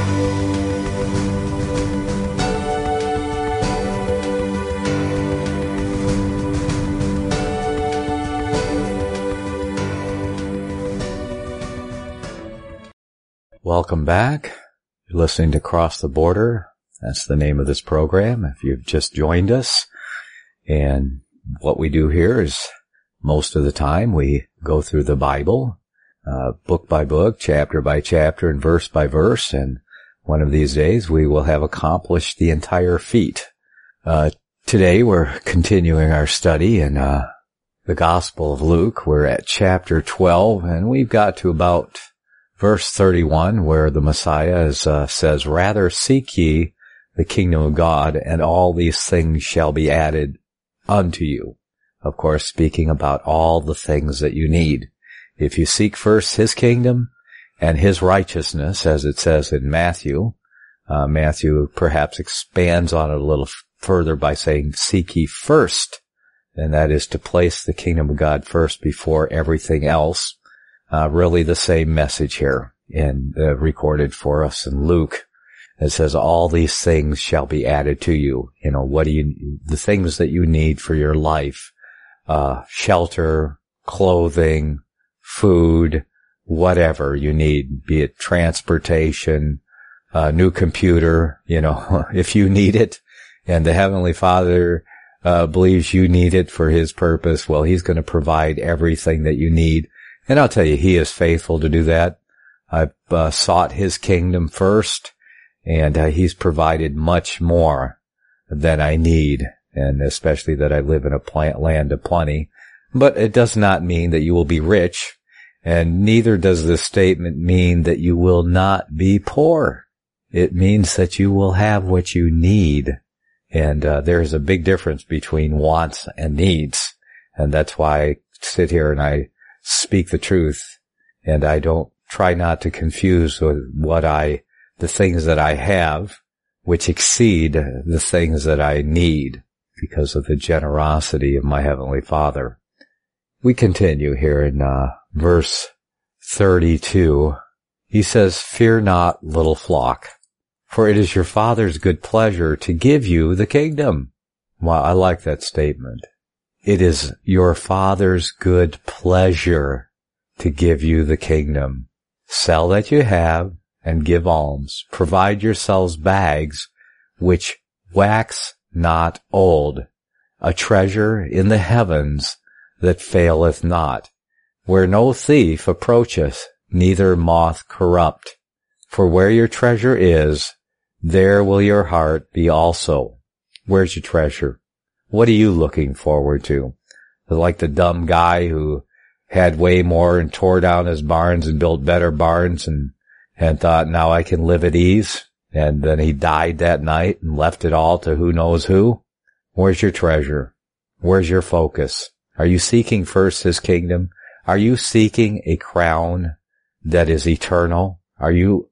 Welcome back. You're listening to Cross the Border. That's the name of this program, if you've just joined us. And what we do here is, most of the time, we go through the Bible, book by book, chapter by chapter, and verse by verse. And one of these days, we will have accomplished the entire feat. Today, we're continuing our study in the Gospel of Luke. We're at chapter 12, and we've got to about verse 31, where the Messiah says, "Rather seek ye the kingdom of God, and all these things shall be added unto you." Of course, speaking about all the things that you need. If you seek first His kingdom and His righteousness, as it says in Matthew, Matthew perhaps expands on it a little further by saying, "Seek ye first," and that is to place the kingdom of God first before everything else. Really the same message here recorded for us in Luke. It says, all these things shall be added to you. You know, the things that you need for your life, shelter, clothing, food, whatever you need, be it transportation, new computer, you know, if you need it, and the Heavenly Father believes you need it for His purpose, well, He's going to provide everything that you need. And I'll tell you, He is faithful to do that. I've sought His kingdom first, and He's provided much more than I need, and especially that I live in a land of plenty. But it does not mean that you will be rich, and neither does this statement mean that you will not be poor. It means that you will have what you need. And there's a big difference between wants and needs. And that's why I sit here and I speak the truth, and I don't try not to confuse with the things that I have, which exceed the things that I need because of the generosity of my Heavenly Father. We continue here in verse 32. He says, "Fear not, little flock, for it is your Father's good pleasure to give you the kingdom." Wow, I like that statement. It is your Father's good pleasure to give you the kingdom. Sell that you have and give alms. Provide yourselves bags which wax not old, a treasure in the heavens that faileth not, where no thief approacheth, neither moth corrupt. For where your treasure is, there will your heart be also. Where's your treasure? What are you looking forward to? Like the dumb guy who had way more and tore down his barns and built better barns and thought, now I can live at ease. And then he died that night and left it all to who knows who. Where's your treasure? Where's your focus? Are you seeking first His kingdom? Are you seeking a crown that is eternal? Do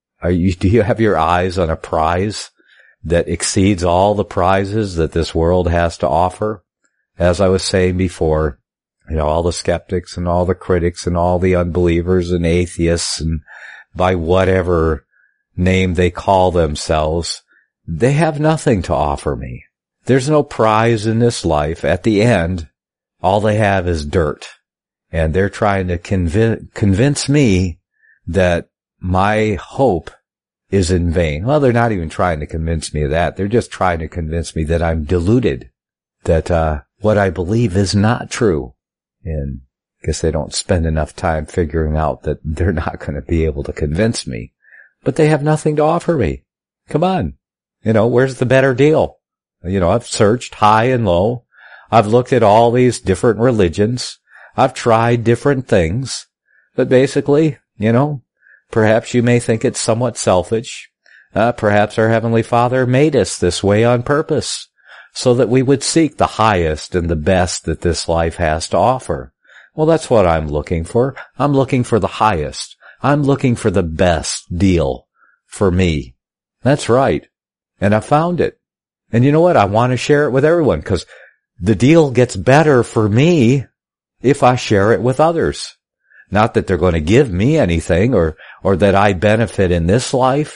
you have your eyes on a prize that exceeds all the prizes that this world has to offer? As I was saying before, you know, all the skeptics and all the critics and all the unbelievers and atheists, and by whatever name they call themselves, they have nothing to offer me. There's no prize in this life. At the end, all they have is dirt. And they're trying to convince me that my hope is in vain. Well, they're not even trying to convince me of that. They're just trying to convince me that I'm deluded, that what I believe is not true. And I guess they don't spend enough time figuring out that they're not going to be able to convince me. But they have nothing to offer me. Come on. You know, where's the better deal? You know, I've searched high and low. I've looked at all these different religions. I've tried different things. But basically, you know, perhaps you may think it's somewhat selfish. Perhaps our Heavenly Father made us this way on purpose, so that we would seek the highest and the best that this life has to offer. Well, that's what I'm looking for. I'm looking for the highest. I'm looking for the best deal for me. That's right. And I found it. And you know what? I want to share it with everyone, because the deal gets better for me if I share it with others. Not that they're going to give me anything or that I benefit in this life,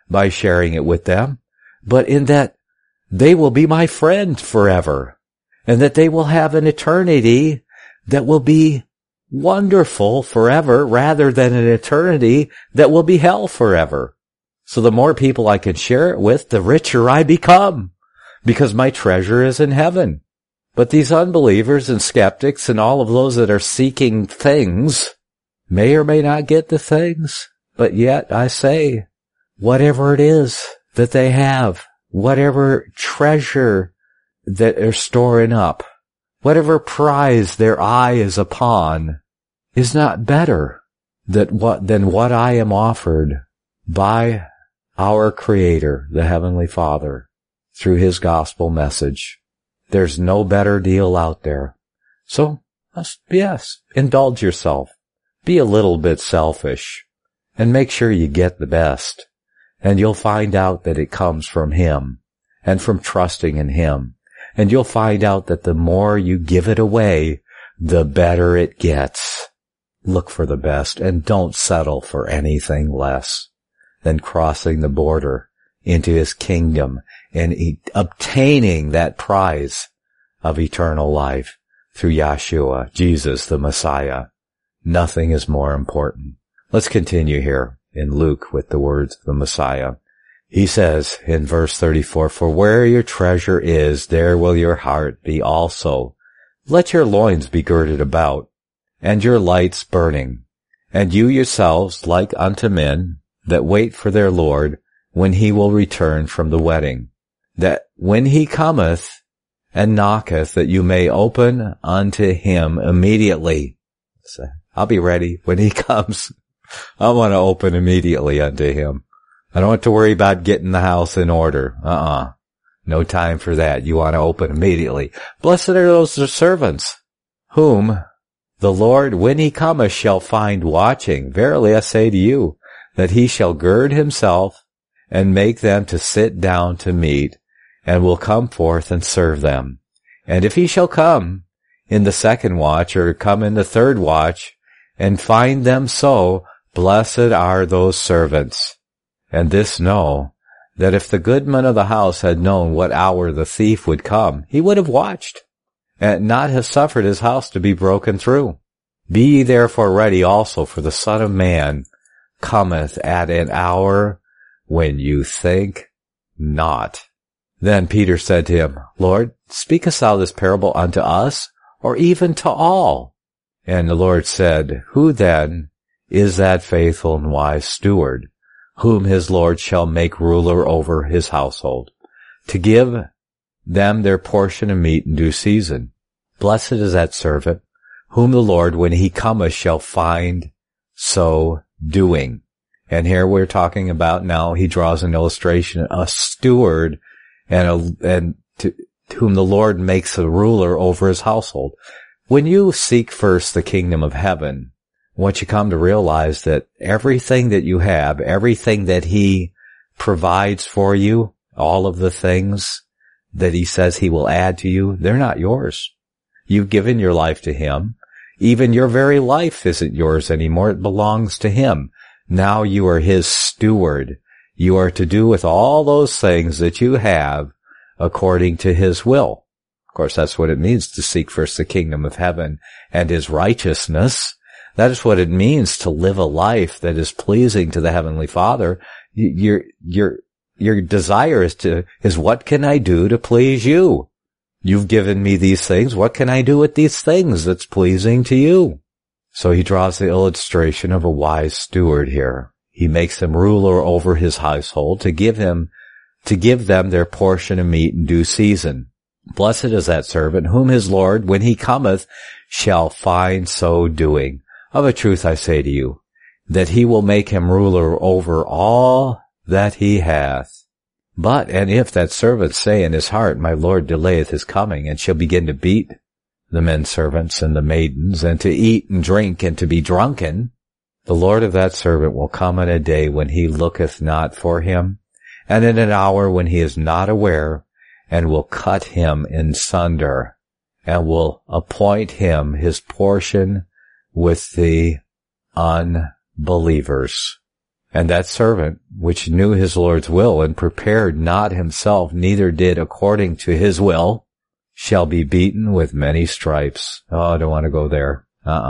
by sharing it with them, but in that they will be my friend forever, and that they will have an eternity that will be wonderful forever rather than an eternity that will be hell forever. So the more people I can share it with, the richer I become, because my treasure is in heaven. But these unbelievers and skeptics and all of those that are seeking things may or may not get the things, but yet I say, whatever it is that they have, whatever treasure that they're storing up, whatever prize their eye is upon, is not better than what I am offered by our Creator, the Heavenly Father, through His gospel message. There's no better deal out there. So, yes, indulge yourself. Be a little bit selfish, and make sure you get the best. And you'll find out that it comes from Him, and from trusting in Him. And you'll find out that the more you give it away, the better it gets. Look for the best, and don't settle for anything less than crossing the border into His kingdom and obtaining that prize of eternal life through Yeshua, Jesus the Messiah. Nothing is more important. Let's continue here in Luke with the words of the Messiah. He says in verse 34, "For where your treasure is, there will your heart be also. Let your loins be girded about, and your lights burning, and you yourselves like unto men that wait for their Lord, when He will return from the wedding, that when He cometh and knocketh, that you may open unto Him immediately." So, I'll be ready when He comes. I want to open immediately unto Him. I don't have to worry about getting the house in order. No time for that. You want to open immediately. Blessed are those servants whom the Lord, when He cometh, shall find watching. Verily I say to you, that He shall gird Himself and make them to sit down to meat, and will come forth and serve them. And if He shall come in the second watch, or come in the third watch, and find them so, blessed are those servants. And this know, that if the goodman of the house had known what hour the thief would come, he would have watched, and not have suffered his house to be broken through. Be ye therefore ready also, for the Son of Man cometh at an hour when you think not. Then Peter said to Him, Lord, speakest thou this parable unto us, or even to all? And the Lord said, Who then is that faithful and wise steward, whom his Lord shall make ruler over his household, to give them their portion of meat in due season? Blessed is that servant, whom the Lord, when He cometh, shall find so doing. And here we're talking about, now He draws an illustration, a steward, and to whom the Lord makes a ruler over His household. When you seek first the kingdom of heaven, what you come to realize that everything that you have, everything that He provides for you, all of the things that He says He will add to you, they're not yours. You've given your life to Him. Even your very life isn't yours anymore. It belongs to Him. Now you are His steward. You are to do with all those things that you have according to His will. Of course, that's what it means to seek first the kingdom of heaven and His righteousness. That is what it means to live a life that is pleasing to the Heavenly Father. Your desire is what can I do to please you? You've given me these things. What can I do with these things that's pleasing to you? So He draws the illustration of a wise steward here. He makes him ruler over his household to give them their portion of meat in due season. Blessed is that servant whom his Lord, when He cometh, shall find so doing. Of a truth I say to you, that He will make him ruler over all that he hath. But, and if that servant say in his heart, My Lord delayeth His coming, and shall begin to beat the men servants and the maidens, and to eat and drink, and to be drunken, the Lord of that servant will come in a day when He looketh not for him, and in an hour when He is not aware, and will cut him in sunder, and will appoint him his portion with the unbelievers. And that servant, which knew his Lord's will and prepared not himself, neither did according to his will, shall be beaten with many stripes. Oh, I don't want to go there.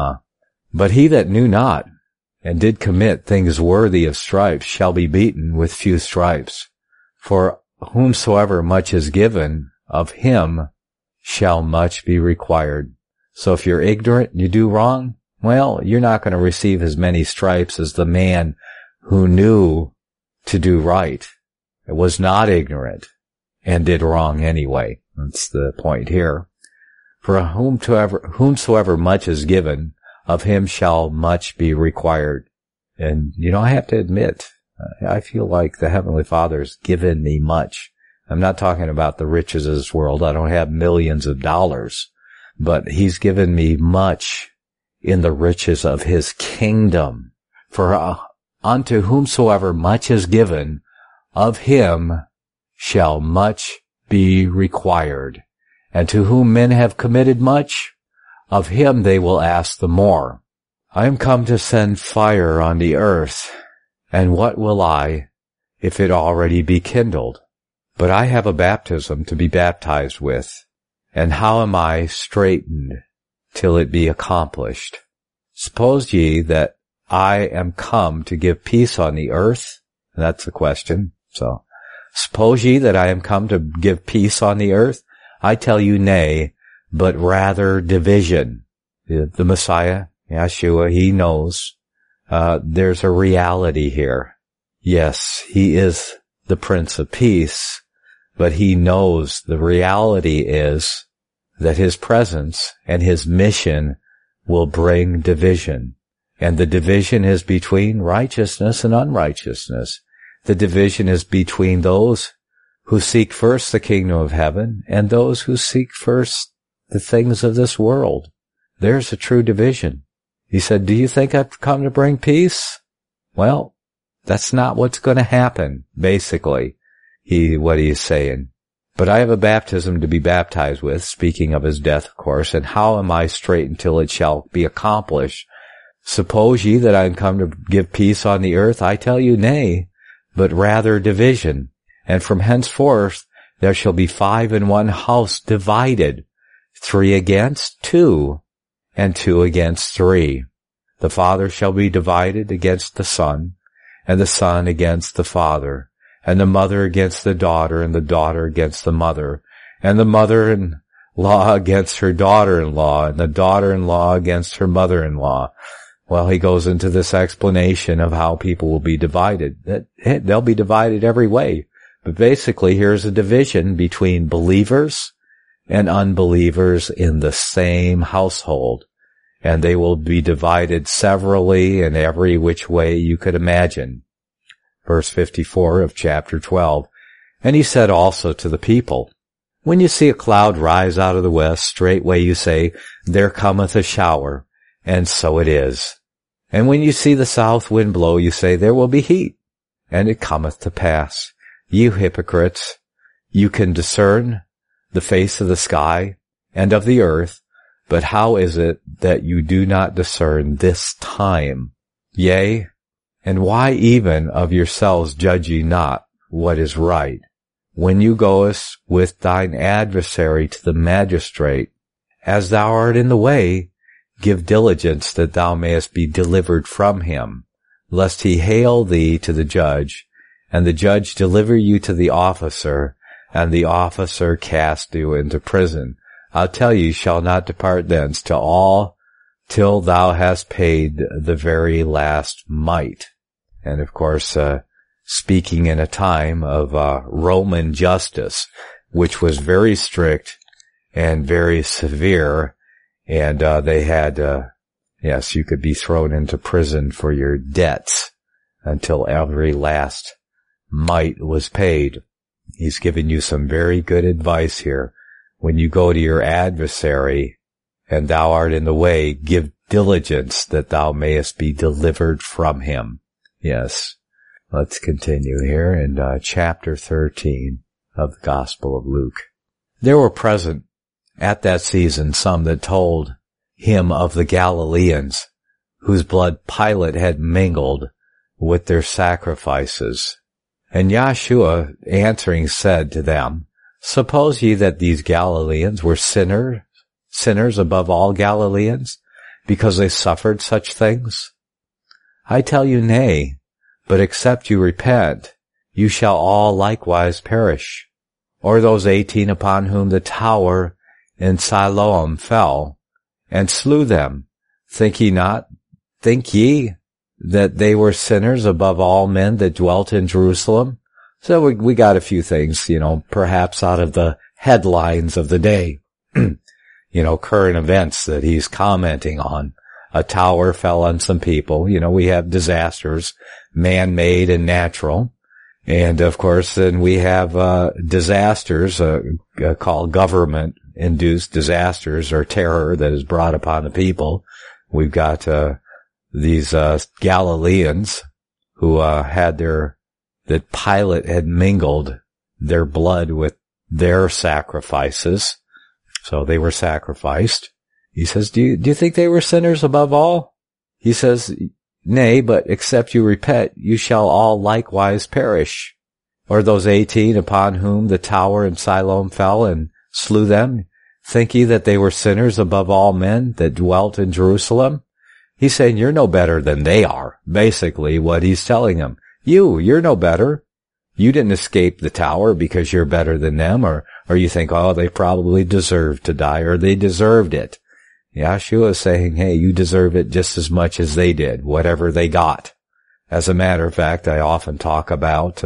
But he that knew not, and did commit things worthy of stripes, shall be beaten with few stripes. For whomsoever much is given, of him shall much be required. So if you're ignorant, you do wrong, well, you're not going to receive as many stripes as the man who knew to do right, was not ignorant, and did wrong anyway. That's the point here. For whomsoever much is given, of him shall much be required. And, I have to admit, I feel like the Heavenly Father's given me much. I'm not talking about the riches of this world. I don't have millions of dollars, but He's given me much in the riches of His kingdom. For unto whomsoever much is given, of him shall much be required. And to whom men have committed much, of him they will ask the more. I am come to send fire on the earth, and what will I, if it already be kindled? But I have a baptism to be baptized with, and how am I straitened till it be accomplished? Suppose ye that I am come to give peace on the earth? That's the question. So, suppose ye that I am come to give peace on the earth? I tell you nay, but rather division. The Messiah, Yeshua, He knows there's a reality here. Yes, He is the Prince of Peace, but He knows the reality is that His presence and His mission will bring division. And the division is between righteousness and unrighteousness. The division is between those who seek first the kingdom of heaven and those who seek first the things of this world. There's a true division. He said, do you think I've come to bring peace? Well, that's not what's going to happen, basically, what he's saying. But I have a baptism to be baptized with, speaking of His death, of course, and how am I straitened till it shall be accomplished? Suppose ye that I am come to give peace on the earth? I tell you nay, but rather division. And from henceforth there shall be 5 in one house divided, 3 against 2, and 2 against 3. The father shall be divided against the son, and the son against the father, and the mother against the daughter, and the daughter against the mother, and the mother-in-law against her daughter-in-law, and the daughter-in-law against her mother-in-law. Well, he goes into this explanation of how people will be divided. They'll be divided every way. But basically, here's a division between believers and unbelievers in the same household. And they will be divided severally in every which way you could imagine. Verse 54 of chapter 12. And he said also to the people, when you see a cloud rise out of the west, straightway you say, there cometh a shower. And so it is. And when you see the south wind blow, you say, there will be heat. And it cometh to pass. You hypocrites, you can discern the face of the sky and of the earth, but how is it that you do not discern this time? Yea, and why even of yourselves judge ye not what is right? When you goest with thine adversary to the magistrate, as thou art in the way, give diligence that thou mayest be delivered from him, lest he hale thee to the judge, and the judge deliver you to the officer, and the officer cast you into prison. I'll tell you, shall not depart thence till thou hast paid the very last mite. And of course, speaking in a time of Roman justice, which was very strict and very severe, and they had, yes, you could be thrown into prison for your debts until every last mite was paid. He's given you some very good advice here. When you go to your adversary and thou art in the way, give diligence that thou mayest be delivered from him. Yes. Let's continue here in chapter 13 of the Gospel of Luke. There were present at that season some that told him of the Galileans, whose blood Pilate had mingled with their sacrifices. And Yahshua answering said to them, Suppose ye that these Galileans were sinners above all Galileans, because they suffered such things? I tell you, nay, but except you repent, you shall all likewise perish. Or those 18 upon whom the tower in Siloam fell, and slew them, think ye that they were sinners above all men that dwelt in Jerusalem? So we got a few things, perhaps out of the headlines of the day, current events that he's commenting on. A tower fell on some people. We have disasters, man-made and natural. And of course, then we have, disasters, called government-induced disasters or terror that is brought upon the people. We've got, these, Galileans who, that Pilate had mingled their blood with their sacrifices. So they were sacrificed. He says, do you think they were sinners above all? He says, Nay, but except you repent, you shall all likewise perish. Or those 18 upon whom the tower in Siloam fell and slew them, think ye that they were sinners above all men that dwelt in Jerusalem? He's saying you're no better than they are. Basically what he's telling them. You're no better. You didn't escape the tower because you're better than them, or you think, they probably deserved to die, or they deserved it. Yahshua is saying, hey, you deserve it just as much as they did, whatever they got. As a matter of fact, I often talk about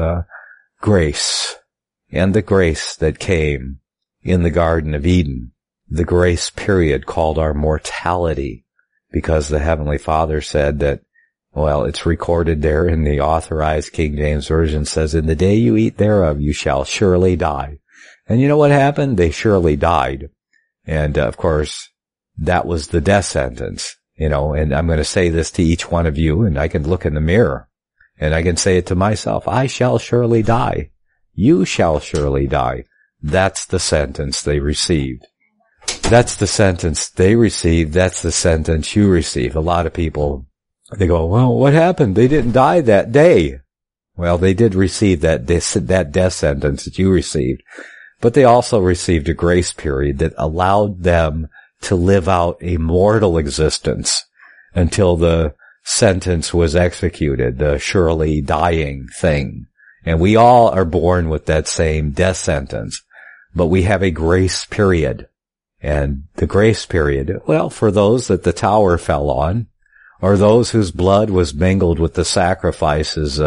grace and the grace that came in the Garden of Eden, the grace period called our mortality, because the Heavenly Father said that, it's recorded there in the Authorized King James Version, says, in the day you eat thereof, you shall surely die. And you know what happened? They surely died. And, of course, that was the death sentence, and I'm going to say this to each one of you, and I can look in the mirror, and I can say it to myself, I shall surely die. You shall surely die. That's the sentence they received. That's the sentence they received. That's the sentence you receive. A lot of people, they go, well, what happened? They didn't die that day. Well, they did receive that death sentence that you received, but they also received a grace period that allowed them to live out a mortal existence until the sentence was executed, the surely dying thing. And we all are born with that same death sentence, but we have a grace period. And the grace period, for those that the tower fell on, or those whose blood was mingled with the sacrifices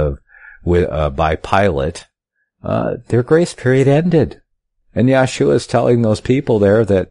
by Pilate, their grace period ended. And Yahshua is telling those people there that,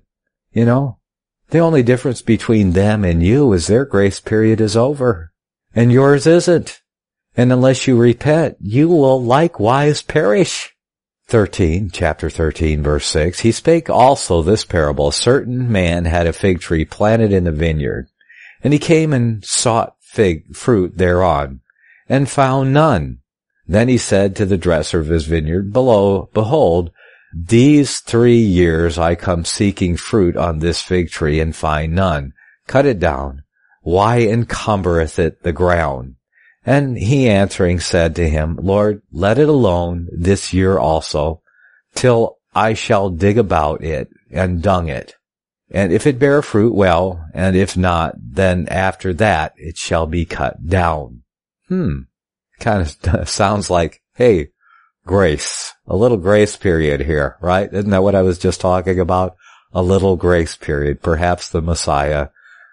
the only difference between them and you is their grace period is over, and yours isn't. And unless you repent, you will likewise perish. Chapter 13, verse 6, He spake also this parable. A certain man had a fig tree planted in the vineyard, and he came and sought fig fruit thereon, and found none. Then he said to the dresser of his vineyard, Behold, these 3 years I come seeking fruit on this fig tree, and find none. Cut it down. Why encumbereth it the ground? And he answering said to him, Lord, let it alone this year also, till I shall dig about it and dung it. And if it bear fruit, well, and if not, then after that it shall be cut down. Kind of sounds like, hey, grace. A little grace period here, right? Isn't that what I was just talking about? A little grace period. Perhaps the Messiah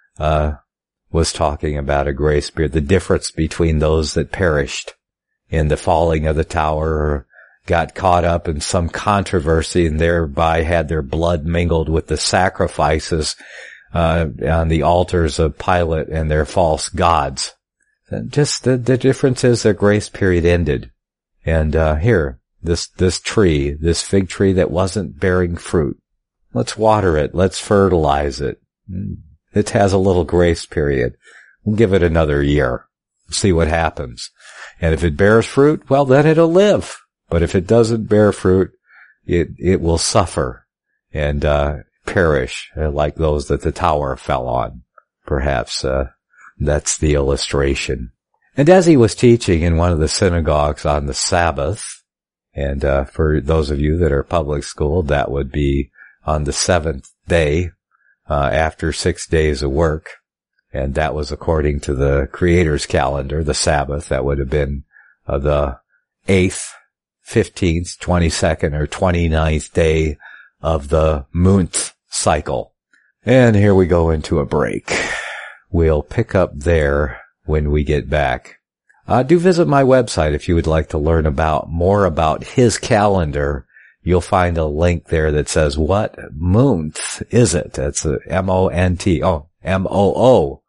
was talking about a grace period, the difference between those that perished in the falling of the tower or got caught up in some controversy and thereby had their blood mingled with the sacrifices on the altars of Pilate and their false gods. Just the difference is their grace period ended. And here, this tree, this fig tree that wasn't bearing fruit, let's water it, let's fertilize it. It has a little grace period. We'll give it another year, see what happens. And if it bears fruit, well, then it'll live. But if it doesn't bear fruit, it will suffer and perish like those that the tower fell on. Perhaps that's the illustration. And as he was teaching in one of the synagogues on the Sabbath, and for those of you that are public school, that would be on the seventh day after 6 days of work, and that was according to the Creator's calendar, the Sabbath. That would have been the 8th, 15th, 22nd, or 29th day of the month cycle. And here we go into a break. We'll pick up there when we get back. Do visit my website if you would like to learn more about his calendar. You'll find a link there that says, what month is it? That's a M-O-N-T. Oh, M-O-O.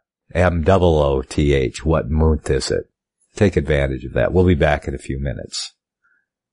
M-O-M-O-O-T-H. What month is it? Take advantage of that. We'll be back in a few minutes.